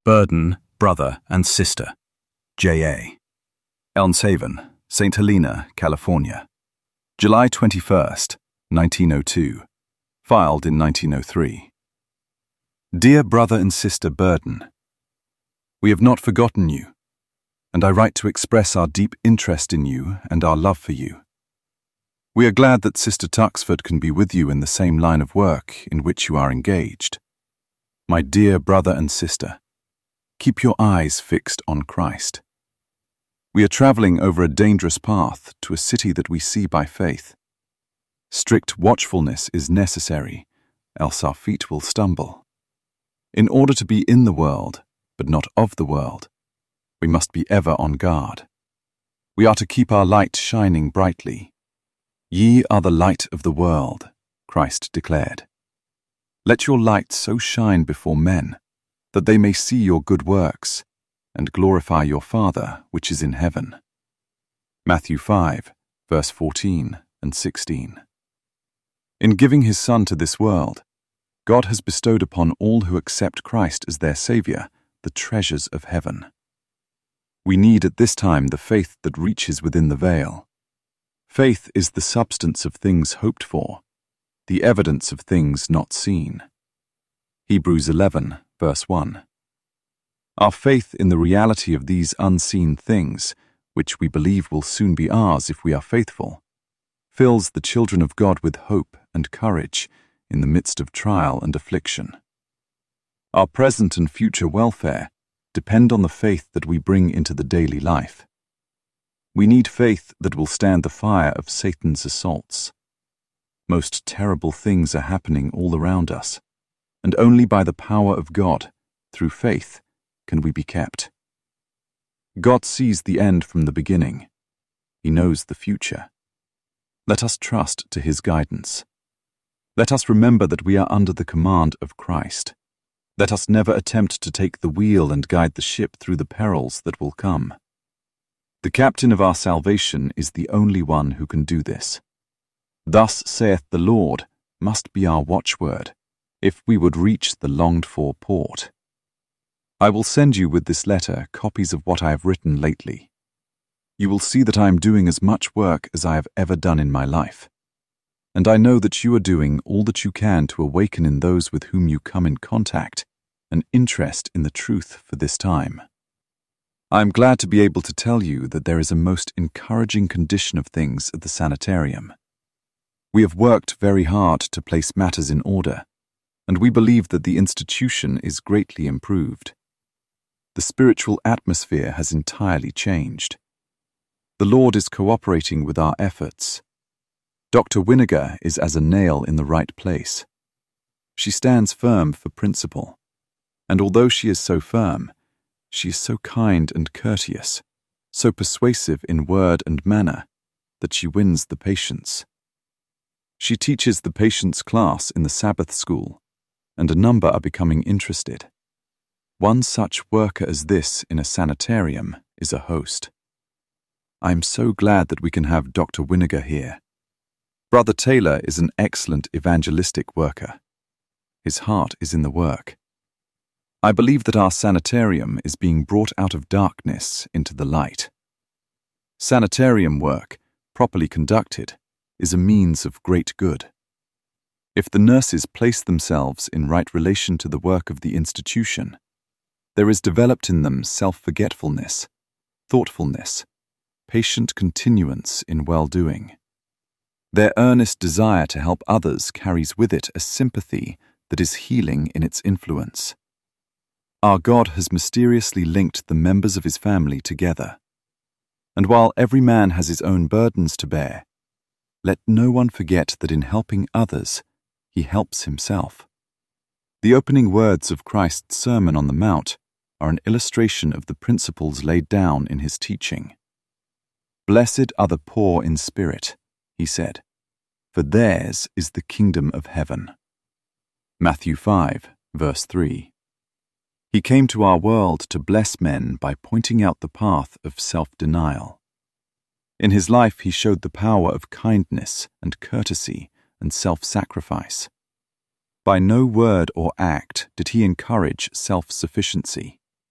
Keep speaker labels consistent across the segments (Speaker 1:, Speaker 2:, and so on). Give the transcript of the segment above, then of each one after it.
Speaker 1: Burden, brother and sister. J.A. Elmshaven, St. Helena, California. July 21st, 1902. Filed in 1903. Dear brother and sister Burden, we have not forgotten you, and I write to express our deep interest in you and our love for you. We are glad that Sister Tuxford can be with you in the same line of work in which you are engaged. My dear brother and sister, keep your eyes fixed on Christ. We are traveling over a dangerous path to a city that we see by faith. Strict watchfulness is necessary, else our feet will stumble. In order to be in the world, but not of the world, we must be ever on guard. We are to keep our light shining brightly. Ye are the light of the world, Christ declared. Let your light so shine before men, that they may see your good works, and glorify your Father which is in heaven. Matthew 5, verse 14 and 16. In giving his Son to this world, God has bestowed upon all who accept Christ as their Saviour the treasures of heaven. We need at this time the faith that reaches within the veil. Faith is the substance of things hoped for, the evidence of things not seen. Hebrews 11, verse 1. Our faith in the reality of these unseen things, which we believe will soon be ours if we are faithful, fills the children of God with hope and courage in the midst of trial and affliction. Our present and future welfare depend on the faith that we bring into the daily life. We need faith that will stand the fire of Satan's assaults. Most terrible things are happening all around us, and only by the power of God, through faith, can we be kept. God sees the end from the beginning. He knows the future. Let us trust to his guidance. Let us remember that we are under the command of Christ. Let us never attempt to take the wheel and guide the ship through the perils that will come. The captain of our salvation is the only one who can do this. Thus saith the Lord must be our watchword, if we would reach the longed-for port. I will send you with this letter copies of what I have written lately. You will see that I am doing as much work as I have ever done in my life, and I know that you are doing all that you can to awaken in those with whom you come in contact an interest in the truth for this time. I am glad to be able to tell you that there is a most encouraging condition of things at the sanitarium. We have worked very hard to place matters in order, and we believe that the institution is greatly improved. The spiritual atmosphere has entirely changed. The Lord is cooperating with our efforts. Dr. Winnegar is as a nail in the right place. She stands firm for principle, and although she is so firm, she is so kind and courteous, so persuasive in word and manner, that she wins the patients. She teaches the patients' class in the Sabbath school, and a number are becoming interested. One such worker as this in a sanitarium is a host. I am so glad that we can have Dr. Winnegar here. Brother Taylor is an excellent evangelistic worker. His heart is in the work. I believe that our sanitarium is being brought out of darkness into the light. Sanitarium work, properly conducted, is a means of great good. If the nurses place themselves in right relation to the work of the institution, there is developed in them self-forgetfulness, thoughtfulness, patient continuance in well-doing. Their earnest desire to help others carries with it a sympathy that is healing in its influence. Our God has mysteriously linked the members of his family together. And while every man has his own burdens to bear, let no one forget that in helping others, he helps himself. The opening words of Christ's Sermon on the Mount are an illustration of the principles laid down in his teaching. Blessed are the poor in spirit, he said, for theirs is the kingdom of heaven. Matthew 5, verse 3. He came to our world to bless men by pointing out the path of self-denial. In his life he showed the power of kindness and courtesy and self-sacrifice. By no word or act did he encourage self-sufficiency.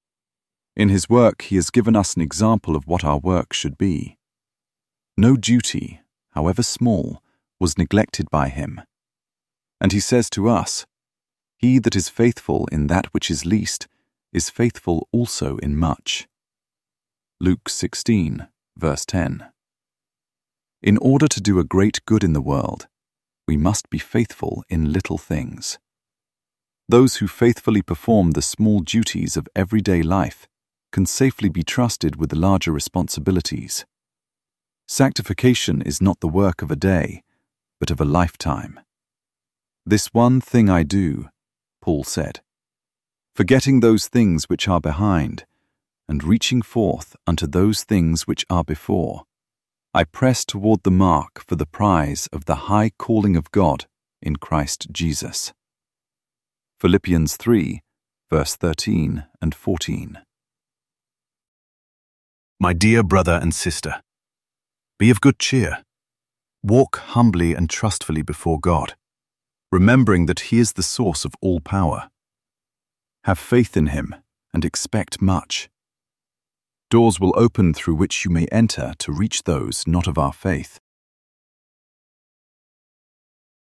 Speaker 1: In his work, he has given us an example of what our work should be. No duty, however small, was neglected by him. And he says to us, "He that is faithful in that which is least is faithful also in much." Luke 16, verse 10. In order to do a great good in the world, we must be faithful in little things. Those who faithfully perform the small duties of everyday life can safely be trusted with the larger responsibilities. Sanctification is not the work of a day, but of a lifetime. "This one thing I do," Paul said, "forgetting those things which are behind, and reaching forth unto those things which are before, I press toward the mark for the prize of the high calling of God in Christ Jesus." Philippians 3, verse 13 and 14. My dear brother and sister, be of good cheer. Walk humbly and trustfully before God, remembering that He is the source of all power. Have faith in Him and expect much. Doors will open through which you may enter to reach those not of our faith.